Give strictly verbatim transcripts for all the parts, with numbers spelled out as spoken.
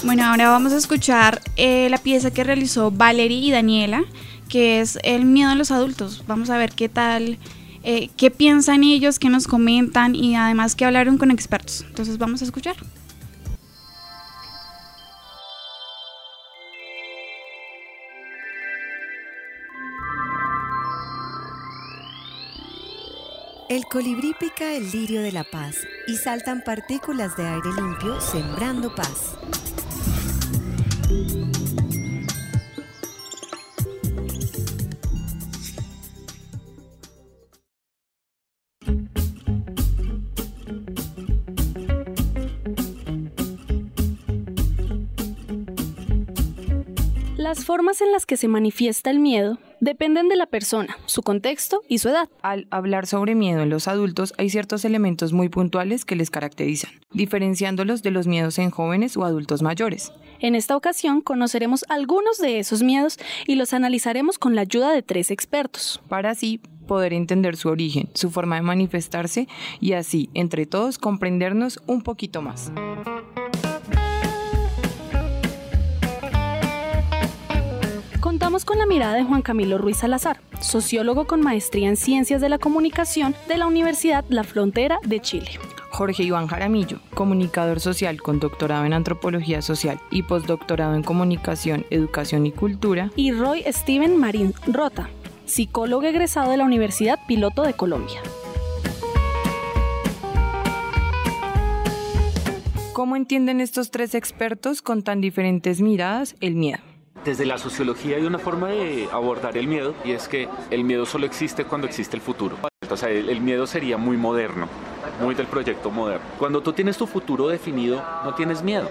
Bueno, ahora vamos a escuchar eh, la pieza que realizó Valerie y Daniela, que es el miedo a los adultos. Vamos a ver qué tal, eh, qué piensan ellos, qué nos comentan y además que hablaron con expertos. Entonces vamos a escuchar. El colibrí pica el lirio de la paz y saltan partículas de aire limpio sembrando paz. Las formas en las que se manifiesta el miedo dependen de la persona, su contexto y su edad. Al hablar sobre miedo en los adultos, hay ciertos elementos muy puntuales que les caracterizan, diferenciándolos de los miedos en jóvenes o adultos mayores. En esta ocasión conoceremos algunos de esos miedos y los analizaremos con la ayuda de tres expertos, para así poder entender su origen, su forma de manifestarse y así, entre todos, comprendernos un poquito más. Contamos con la mirada de Juan Camilo Ruiz Salazar, sociólogo con maestría en Ciencias de la Comunicación de la Universidad La Frontera de Chile. Jorge Iván Jaramillo, comunicador social con doctorado en Antropología Social y postdoctorado en Comunicación, Educación y Cultura. Y Roy Steven Marín Rota, psicólogo egresado de la Universidad Piloto de Colombia. ¿Cómo entienden estos tres expertos con tan diferentes miradas el miedo? Desde la sociología hay una forma de abordar el miedo y es que el miedo solo existe cuando existe el futuro. O sea, el, el miedo sería muy moderno, muy del proyecto moderno. Cuando tú tienes tu futuro definido, no tienes miedo.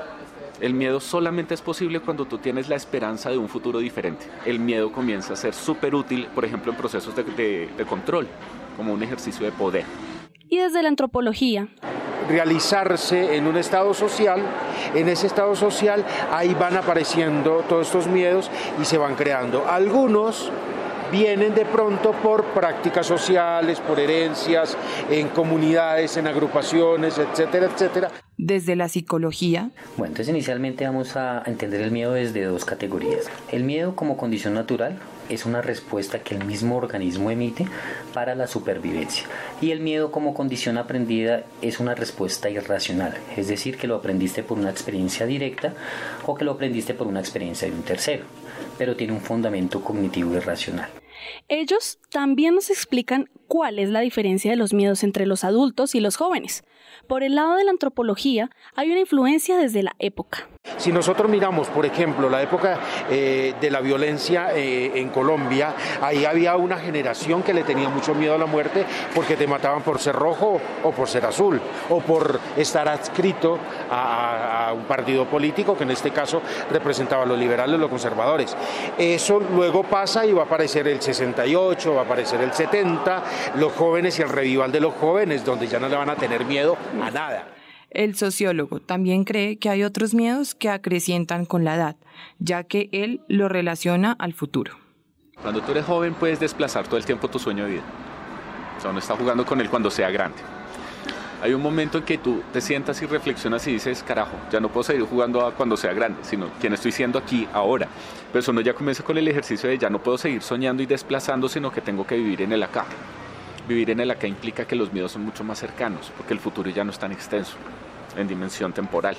El miedo solamente es posible cuando tú tienes la esperanza de un futuro diferente. El miedo comienza a ser súper útil, por ejemplo, en procesos de, de, de control, como un ejercicio de poder. Y desde la antropología, realizarse en un estado social, en ese estado social ahí van apareciendo todos estos miedos y se van creando. Algunos vienen de pronto por prácticas sociales, por herencias, en comunidades, en agrupaciones, etcétera, etcétera. Desde la psicología. Bueno, entonces inicialmente vamos a entender el miedo desde dos categorías. El miedo como condición natural es una respuesta que el mismo organismo emite para la supervivencia. Y el miedo como condición aprendida es una respuesta irracional, es decir, que lo aprendiste por una experiencia directa o que lo aprendiste por una experiencia de un tercero, pero tiene un fundamento cognitivo irracional. Ellos también nos explican cuál es la diferencia de los miedos entre los adultos y los jóvenes. Por el lado de la antropología, hay una influencia desde la época. Si nosotros miramos, por ejemplo, la época eh, de la violencia eh, en Colombia, ahí había una generación que le tenía mucho miedo a la muerte porque te mataban por ser rojo o por ser azul, o por estar adscrito a, a un partido político, que en este caso representaba a los liberales, los conservadores. Eso luego pasa y va a aparecer el sesenta y ocho, va a aparecer el setenta, los jóvenes y el revival de los jóvenes, donde ya no le van a tener miedo a nada. El sociólogo también cree que hay otros miedos que acrecientan con la edad, ya que él lo relaciona al futuro. Cuando tú eres joven puedes desplazar todo el tiempo tu sueño de vida. O sea, uno está jugando con él cuando sea grande. Hay un momento en que tú te sientas y reflexionas y dices, carajo, ya no puedo seguir jugando a cuando sea grande, sino quién estoy siendo aquí, ahora. Pero eso uno ya comienza con el ejercicio de ya no puedo seguir soñando y desplazando, sino que tengo que vivir en el acá. Vivir en el acá implica que los miedos son mucho más cercanos, porque el futuro ya no es tan extenso, en dimensión temporal.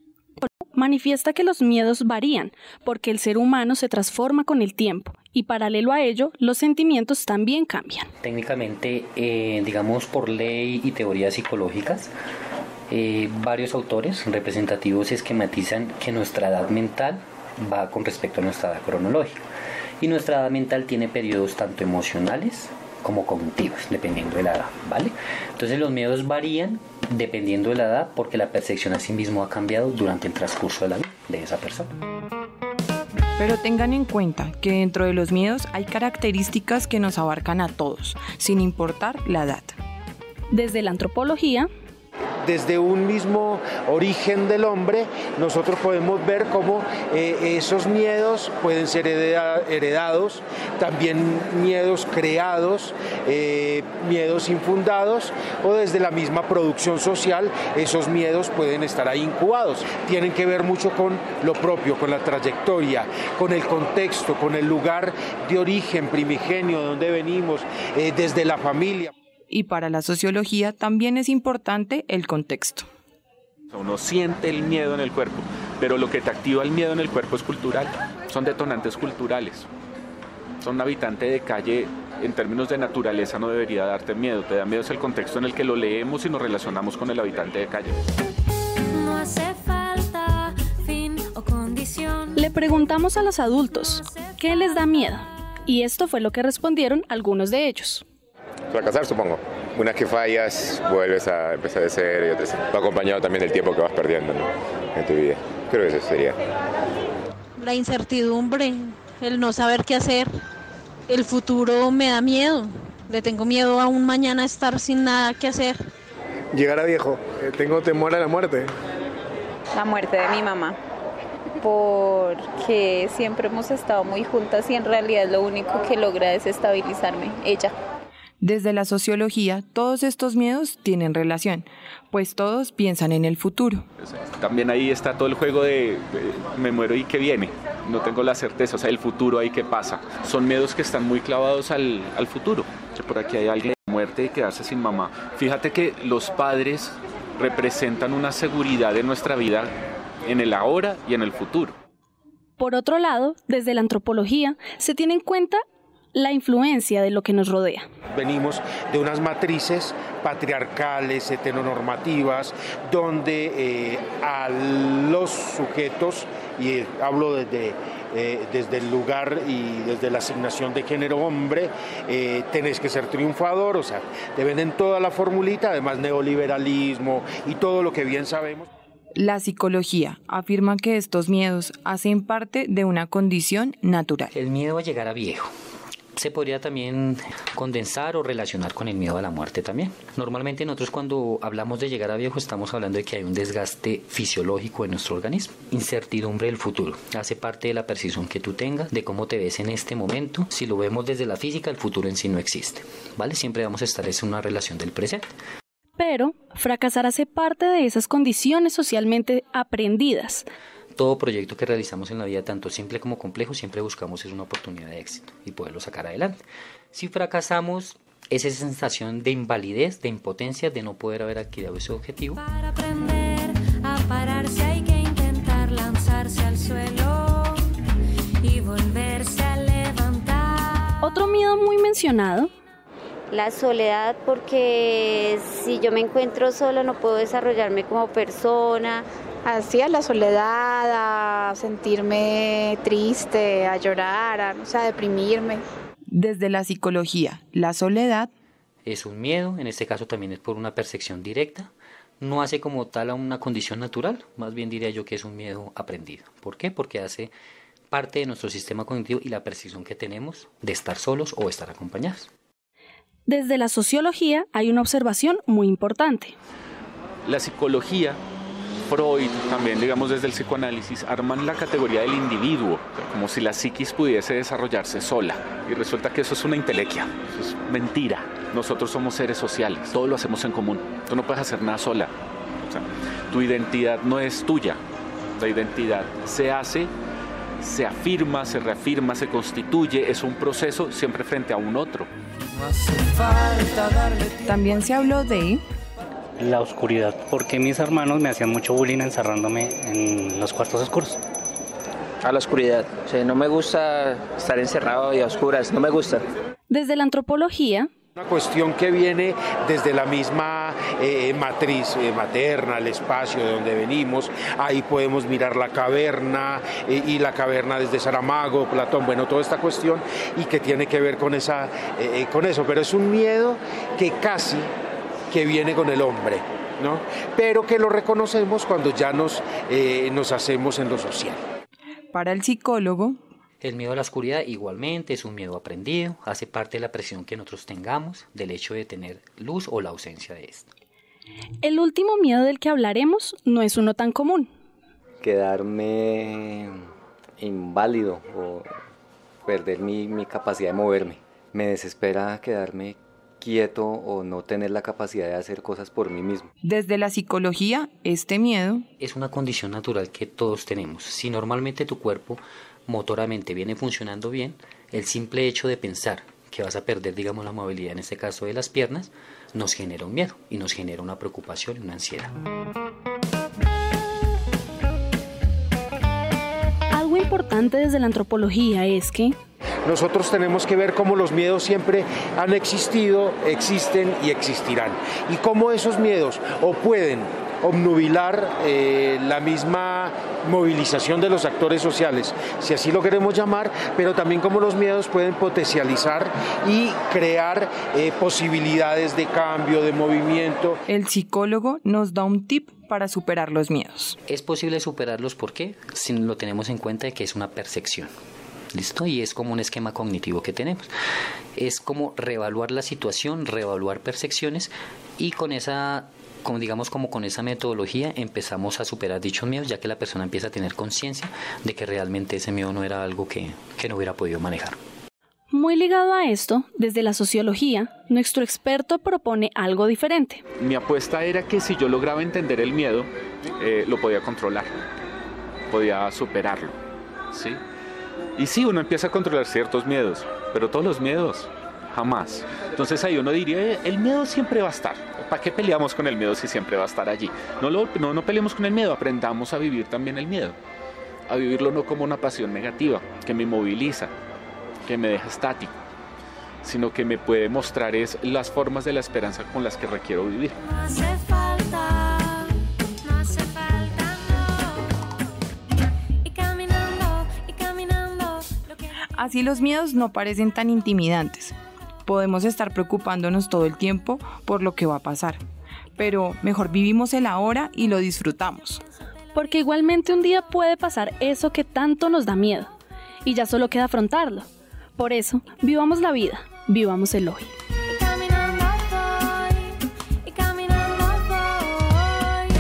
Manifiesta que los miedos varían, porque el ser humano se transforma con el tiempo, y paralelo a ello, los sentimientos también cambian. Técnicamente, eh, digamos por ley y teorías psicológicas, eh, varios autores representativos esquematizan que nuestra edad mental va con respecto a nuestra edad cronológica, y nuestra edad mental tiene periodos tanto emocionales como cognitivos, dependiendo de la edad, ¿vale? Entonces los miedos varían dependiendo de la edad porque la percepción a sí mismo ha cambiado durante el transcurso de la vida de esa persona. Pero tengan en cuenta que dentro de los miedos hay características que nos abarcan a todos, sin importar la edad. Desde la antropología, desde un mismo origen del hombre, nosotros podemos ver cómo eh, esos miedos pueden ser heredados, también miedos creados, eh, miedos infundados, o desde la misma producción social esos miedos pueden estar ahí incubados. Tienen que ver mucho con lo propio, con la trayectoria, con el contexto, con el lugar de origen primigenio, de donde venimos, eh, desde la familia. Y para la sociología también es importante el contexto. Uno siente el miedo en el cuerpo, pero lo que te activa el miedo en el cuerpo es cultural, son detonantes culturales. Son un habitante de calle, en términos de naturaleza no debería darte miedo, te da miedo es el contexto en el que lo leemos y nos relacionamos con el habitante de calle. No hace falta fin o condición. Le preguntamos a los adultos, ¿qué les da miedo? Y esto fue lo que respondieron algunos de ellos. Fracasar, supongo. Una vez que fallas, vuelves a empezar de cero y otras. Va acompañado también del tiempo que vas perdiendo, ¿no?, en tu vida. Creo que eso sería. La incertidumbre, el no saber qué hacer. El futuro me da miedo. Le tengo miedo a un mañana estar sin nada que hacer. Llegar a viejo. Eh, tengo temor a la muerte. La muerte de mi mamá. Porque siempre hemos estado muy juntas y en realidad lo único que logra es estabilizarme, ella. Desde la sociología, todos estos miedos tienen relación, pues todos piensan en el futuro. También ahí está todo el juego de, de me muero y qué viene, no tengo la certeza, o sea, el futuro ahí qué pasa. Son miedos que están muy clavados al, al futuro. Por aquí hay alguien de muerte y quedarse sin mamá. Fíjate que los padres representan una seguridad de nuestra vida en el ahora y en el futuro. Por otro lado, desde la antropología se tiene en cuenta la influencia de lo que nos rodea. Venimos de unas matrices patriarcales, heteronormativas, donde eh, a los sujetos, y eh, hablo desde, eh, desde el lugar y desde la asignación de género hombre, eh, tenés que ser triunfador, o sea, te venden toda la formulita, además neoliberalismo y todo lo que bien sabemos. La psicología afirma que estos miedos hacen parte de una condición natural. El miedo a llegar a viejo se podría también condensar o relacionar con el miedo a la muerte también. Normalmente nosotros cuando hablamos de llegar a viejo estamos hablando de que hay un desgaste fisiológico en nuestro organismo. Incertidumbre del futuro. Hace parte de la percepción que tú tengas de cómo te ves en este momento. Si lo vemos desde la física, el futuro en sí no existe, ¿vale? Siempre vamos a estar en una relación del presente. Pero fracasar hace parte de esas condiciones socialmente aprendidas. Todo proyecto que realizamos en la vida, tanto simple como complejo, siempre buscamos es una oportunidad de éxito y poderlo sacar adelante. Si fracasamos, es esa sensación de invalidez, de impotencia, de no poder haber adquirido ese objetivo. Para aprender a pararse hay que intentar lanzarse al suelo y volverse a levantar. Otro miedo muy mencionado. La soledad, porque si yo me encuentro sola no puedo desarrollarme como persona. Así a la soledad, a sentirme triste, a llorar, a, o sea, a deprimirme. Desde la psicología, la soledad es un miedo, en este caso también es por una percepción directa. No hace como tal a una condición natural, más bien diría yo que es un miedo aprendido. ¿Por qué? Porque hace parte de nuestro sistema cognitivo y la percepción que tenemos de estar solos o estar acompañados. Desde la sociología hay una observación muy importante. La psicología, Freud, también digamos desde el psicoanálisis, arman la categoría del individuo, como si la psiquis pudiese desarrollarse sola. Y resulta que eso es una entelequia, eso es mentira. Nosotros somos seres sociales, todo lo hacemos en común. Tú no puedes hacer nada sola. O sea, tu identidad no es tuya, la identidad se hace, se afirma, se reafirma, se constituye, es un proceso siempre frente a un otro. También se habló de la oscuridad, porque mis hermanos me hacían mucho bullying encerrándome en los cuartos oscuros. A la oscuridad, o sea, no me gusta estar encerrado y a oscuras, no me gusta. Desde la antropología, una cuestión que viene desde la misma eh, matriz eh, materna, el espacio de donde venimos. Ahí podemos mirar la caverna eh, y la caverna desde Saramago, Platón, bueno, toda esta cuestión y que tiene que ver con, esa, eh, con eso. Pero es un miedo que casi que viene con el hombre, ¿no? Pero que lo reconocemos cuando ya nos, eh, nos hacemos en lo social. Para el psicólogo, el miedo a la oscuridad igualmente es un miedo aprendido, hace parte de la presión que nosotros tengamos del hecho de tener luz o la ausencia de esta. El último miedo del que hablaremos no es uno tan común. Quedarme inválido o perder mi, mi capacidad de moverme. Me desespera quedarme quieto o no tener la capacidad de hacer cosas por mí mismo. Desde la psicología, este miedo es una condición natural que todos tenemos. Si normalmente tu cuerpo motoramente viene funcionando bien, el simple hecho de pensar que vas a perder, digamos, la movilidad, en este caso de las piernas, nos genera un miedo y nos genera una preocupación y una ansiedad. Algo importante desde la antropología es que nosotros tenemos que ver cómo los miedos siempre han existido, existen y existirán. Y cómo esos miedos o pueden obnubilar eh, la misma movilización de los actores sociales, si así lo queremos llamar, pero también cómo los miedos pueden potencializar y crear eh, posibilidades de cambio, de movimiento. El psicólogo nos da un tip para superar los miedos. Es posible superarlos, ¿por qué? Si lo tenemos en cuenta de que es una percepción. ¿Listo? Y es como un esquema cognitivo que tenemos. Es como reevaluar la situación, reevaluar percepciones y con esa, como digamos, como con esa metodología empezamos a superar dichos miedos, ya que la persona empieza a tener conciencia de que realmente ese miedo no era algo que, que no hubiera podido manejar. Muy ligado a esto, desde la sociología, nuestro experto propone algo diferente. Mi apuesta era que si yo lograba entender el miedo, eh, lo podía controlar, podía superarlo, ¿sí? Y sí, uno empieza a controlar ciertos miedos, pero todos los miedos, jamás. Entonces ahí uno diría, el miedo siempre va a estar. ¿Para qué peleamos con el miedo si siempre va a estar allí? No, lo, no, no peleemos con el miedo, aprendamos a vivir también el miedo. A vivirlo no como una pasión negativa, que me moviliza, que me deja estático, sino que me puede mostrar es las formas de la esperanza con las que requiero vivir. No hace falta, no hace falta, no. Y caminando, y caminando. Lo que... Así los miedos no parecen tan intimidantes. Podemos estar preocupándonos todo el tiempo por lo que va a pasar, pero mejor vivimos el ahora y lo disfrutamos. Porque igualmente un día puede pasar eso que tanto nos da miedo, y ya solo queda afrontarlo. Por eso, vivamos la vida, vivamos el hoy. Y caminando voy, y caminando voy.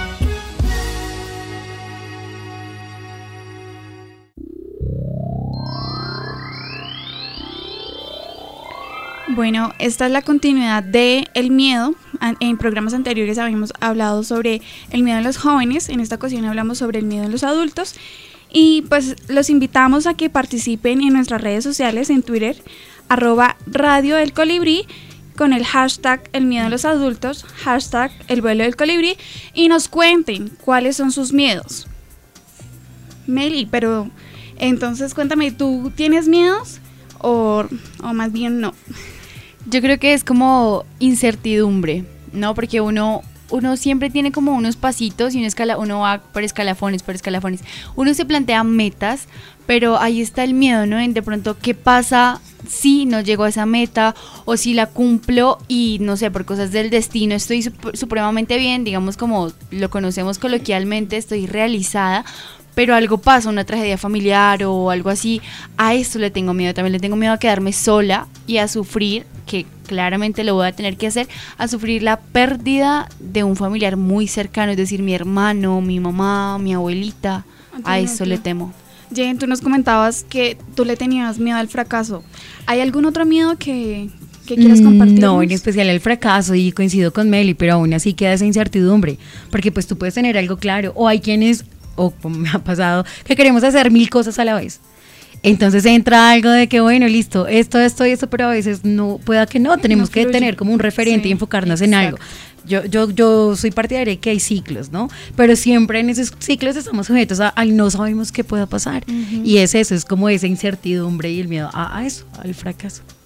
Bueno, esta es la continuidad de el miedo. En programas anteriores habíamos hablado sobre el miedo en los jóvenes, en esta ocasión hablamos sobre el miedo en los adultos. Y pues los invitamos a que participen en nuestras redes sociales, en Twitter, arroba Radio del Colibrí, con el hashtag El Miedo a los Adultos, hashtag El Vuelo del Colibrí, y nos cuenten cuáles son sus miedos. Meli, pero entonces cuéntame, ¿tú tienes miedos o, o más bien no? Yo creo que es como incertidumbre, ¿no? Porque uno... Uno siempre tiene como unos pasitos y una escala, uno va por escalafones, por escalafones. Uno se plantea metas, pero ahí está el miedo, ¿no? En de pronto, ¿qué pasa si no llego a esa meta? O si la cumplo y, no sé, por cosas del destino estoy sup- supremamente bien, digamos como lo conocemos coloquialmente, estoy realizada, pero algo pasa, una tragedia familiar o algo así. A esto le tengo miedo, también le tengo miedo a quedarme sola y a sufrir, que claramente lo voy a tener que hacer, a sufrir la pérdida de un familiar muy cercano, es decir, mi hermano, mi mamá, mi abuelita. Entiendo, a eso le temo. Jen, tú nos comentabas que tú le tenías miedo al fracaso. ¿Hay algún otro miedo que, que quieras compartir? No, en especial el fracaso, y coincido con Meli, pero aún así queda esa incertidumbre, porque pues tú puedes tener algo claro, o hay quienes, o como me ha pasado, que queremos hacer mil cosas a la vez. Entonces entra algo de que bueno, listo, esto, esto y esto, pero a veces no, pueda que no, tenemos no que tener como un referente sí, y enfocarnos exacto. en algo. Yo, yo, yo soy partidaria de que hay ciclos, ¿no? Pero siempre en esos ciclos estamos sujetos a, a no sabemos qué pueda pasar. Uh-huh. Y es eso, es como esa incertidumbre y el miedo a, a eso, al fracaso.